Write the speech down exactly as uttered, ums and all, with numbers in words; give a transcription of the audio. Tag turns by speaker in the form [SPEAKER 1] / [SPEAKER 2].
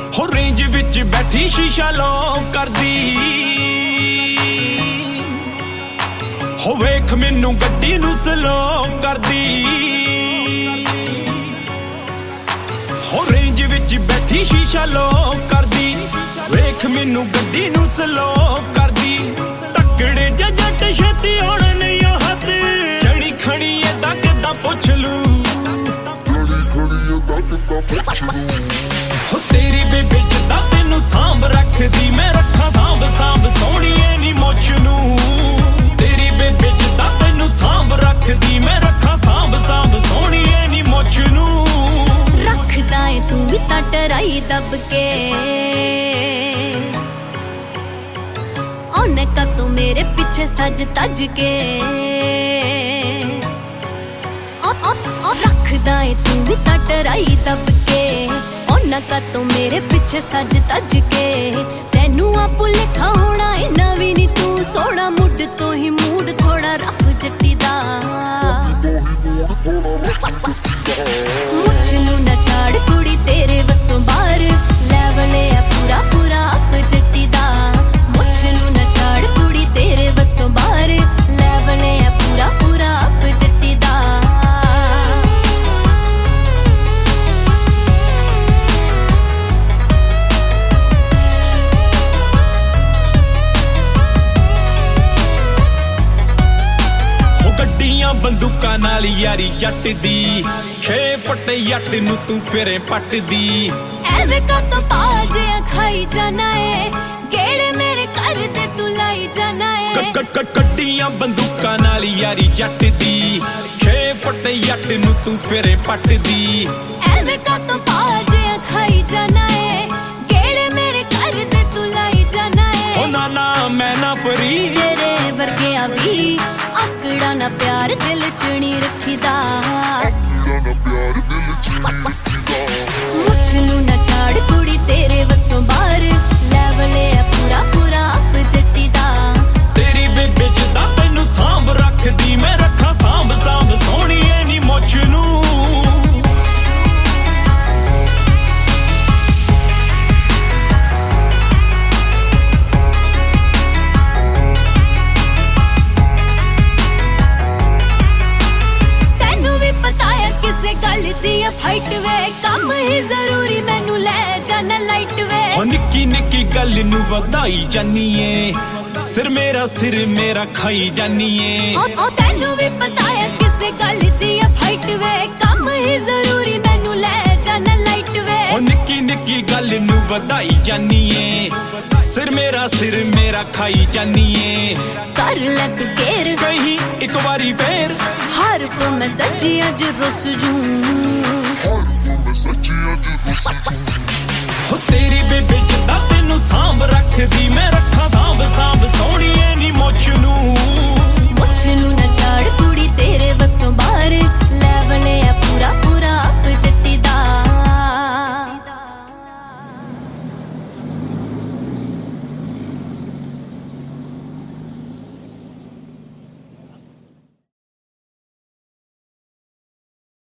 [SPEAKER 1] ਹੋ ਰੇਂਜ ਵਿੱਚ ਬੈਠੀ ਸ਼ੀਸ਼ਾ ਲੌਕ ਕਰਦੀ ਹੋ ਵੇਖ ਮੈਨੂੰ ਗੱਡੀ ਨੂੰ ਸਲੋ ਕਰਦੀ ਹੋ ਰੇਂਜ ਵਿੱਚ ਬੈਠੀ ਸ਼ੀਸ਼ਾ ਲੌਕ ਕਰਦੀ ਵੇਖ ਮੈਨੂੰ ਗੱਡੀ ਨੂੰ ਸਲੋ ਕਰਦੀ ਤੱਕੜੇ ਜਾਂ ਜੱਟ ਛੇਤੀ ਹੋਣ ਨਹੀਂ ਹੱਥ ਜਣੀ ਖਣੀ ਏਦਾਂ ਕਿੱਦਾਂ ਪੁੱਛ ਲੂ ਹੋ ਤੇਰੀ ਬੇਬੇ ਜਿੱਦਾਂ ਤੈਨੂੰ ਸਾਂਭ ਰੱਖਦੀ ਮੈਂ ਰੱਖਾਂ ਸਾਂਭ ਸਾਂਭ ਸੋਹਣੀਏ ਨੀ ਮੁੱਛ ਨੂੰ ਤੇਰੀ ਬੇਬੇ ਜਿੱਦਾਂ ਤੈਨੂੰ ਸਾਂਭ ਰੱਖਦੀ ਮੈਂ ਰੱਖਾਂ ਸਾਂਭ ਸਾਂਭ ਸੋਹਣੀਏ ਨੀ ਮੁੱਛ ਨੂੰ
[SPEAKER 2] ਰੱਖਦਾ ਏ ਤੂੰ ਵੀ ਤਾਂ ਟਰਾਈ ਦੱਬ ਕੇ ਉਹਨੇ ਕਾ ਤੂੰ ਮੇਰੇ ਪਿੱਛੇ ਸੱਜ ਤੱਜ ਕੇ ਉਹ ਰੱਖਦਾ ਏ ਤੂੰ ਵੀ ਤਾਂ ਟਰਾਈ ਦੱਬ ਕੇ ਉਹਨਾਂ ਕਾ ਤੂੰ ਮੇਰੇ ਪਿੱਛੇ ਸੱਜ ਤੱਜ ਕੇ ਤੈਨੂੰ ਆ ਭੁਲੇਖਾ ਹੋਣਾ ਏ ਨਵੀਂ ਨੀ ਤੂੰ ਸੋਹਣਾ ਮੁੱਢ ਤੋਂ ਹੀ ਮੂਡ ਥੋੜਾ ਰਫ ਜੱਟੀ ਦਾ ਮੁੱਛ ਨੂੰ ਨਾ ਛਾੜ ਕੁੜੀ ਤੇਰੇ ਵੱਸੋਂ ਬਾਹਰ ਲੈਵਲੇ ਆ ਪੂਰਾ ਪੂਰਾ ਅਪ ਜੱਟੀ ਦਾ ਮੁੱਛ ਨੂੰ ਨਾ ਛਾੜ ਕੁੜੀ ਤੇਰੇ ਵੱਸੋਂ ਬਾਹਰ ਲੈਵਲੇ ਆ ਪੂਰਾ ਪੂਰਾ ਅਪ ਜੱਟੀ ਦਾ
[SPEAKER 1] ਗੱਡੀਆਂ ਬੰਦੂਕਾਂ ਨਾਲ ਯਾਰੀ ਜੱਟ ਦੀ ਛੇ ਫੁੱਟ ਜੱਟ ਨੂੰ ਤੂੰ ਫਿਰੇ ਪੱਟਦੀ
[SPEAKER 2] ਐਵੇਂ ਕਾਤੋਂ ਪਾਜੇ ਖਾਈ ਜਾਣਾ ਏ ਗੇੜੇ ਮੇਰੇ ਘਰ ਤੇ ਤੂੰ ਲਾਈ ਜਾਣਾ ਏ
[SPEAKER 1] ਗੱਡੀਆਂ ਬੰਦੂਕਾਂ ਨਾਲ ਯਾਰੀ ਜੱਟ ਦੀ ਛੇ ਫੁੱਟ ਜੱਟ ਨੂੰ ਤੂੰ ਫਿਰੇ ਪੱਟਦੀ
[SPEAKER 2] ਐਵੇਂ ਕਾਤੋਂ ਪਾਜੇ ਖਾਈ ਜਾਣਾ ਏ ਗੇੜੇ ਮੇਰੇ ਘਰ ਤੇ ਤੂੰ ਲਾਈ ਜਾਣਾ ਏ
[SPEAKER 1] ਓ ਨਾ ਨਾ ਮੈਂ ਨਾ ਫਰੀ
[SPEAKER 2] ਤੇਰੇ ਵਰਗਿਆ ਵੀ ਆਕੜਾ ਨਾ ਪਿਆਰ ਦਿਲ ਚ ਨਹੀਂ ਰੱਖੀਦਾ
[SPEAKER 3] ਆਕੜਾ ਨਾ ਪਿਆਰ ਦਿਲ ਚ ਨਹੀਂ ਰੱਖੀਦਾ
[SPEAKER 2] ਮੁੱਛ ਨੂੰ ਨਾ ਛਾੜ ਕੁੜੀ ਤੇਰੇ ਵੱਸੋਂ ਬਾਹਰ ਲੈਵਲੇ ਆ ਪੂਰਾ ਪੂਰਾ ਅਪ ਜੱਟੀ ਦਾ
[SPEAKER 1] ਤੇਰੀ ਬੇਬੇ ਜਿੱਦਾਂ ਤੈਨੂੰ ਸਾਂਭ ਰੱਖਦੀ ਮੈਂ ਰੱਖਾਂ ਸਾਂਭ ਸਾਂਭ ਸੋਹਣੀਏ ਨੀ ਮੁੱਛ ਨੂੰ
[SPEAKER 2] ਕਿਸੇ ਗੱਲ ਦੀ ਆ ਫਾਈਟ ਵੇ ਕੰਮ ਹੀ ਜ਼ਰੂਰੀ ਮੈਨੂੰ ਲੈ ਜਾਣਾ ਲਾਈਟ ਵੇ
[SPEAKER 1] ਹੋ ਨਿੱਕੀ ਨਿੱਕੀ ਗੱਲ ਨੂੰ ਵਧਾਈ ਜਾਨੀ ਏ ਸਿਰ ਮੇਰਾ ਸਿਰ ਮੇਰਾ ਖਾਈ ਜਾਨੀ ਏ
[SPEAKER 2] ਉਹ ਤੈਨੂੰ ਵੀ ਪਤਾ ਹੈ ਕਿਸੇ ਗੱਲ ਦੀ ਆ ਫਾਈਟ ਵੇ ਕੰਮ ਹੀ ਜ਼ਰੂਰੀ ਮੈਨੂੰ ਲੈ ਜਾਣਾ ਲਾਈਟ ਵੇ
[SPEAKER 1] ਹੋ ਨਿੱਕੀ ਨਿੱਕੀ ਗੱਲ ਨੂੰ ਵਧਾਈ ਜਾਨੀ ਏ ਸਿਰ ਮੇਰਾ ਸਿਰ ਮੇਰਾ ਖਾਈ ਜਾਨੀ ਏ
[SPEAKER 2] ਕਰ ਲੈ ਤੂੰ ਕੇਰ
[SPEAKER 1] ਕਹੀਂ ਇੱਕ ਵਾਰੀ ਫੇਰ
[SPEAKER 2] ਹਰ ਪਲ ਮੈਂ ਸੱਚੀ ਅੱਜ ਰੁੱਸ ਜੂੰ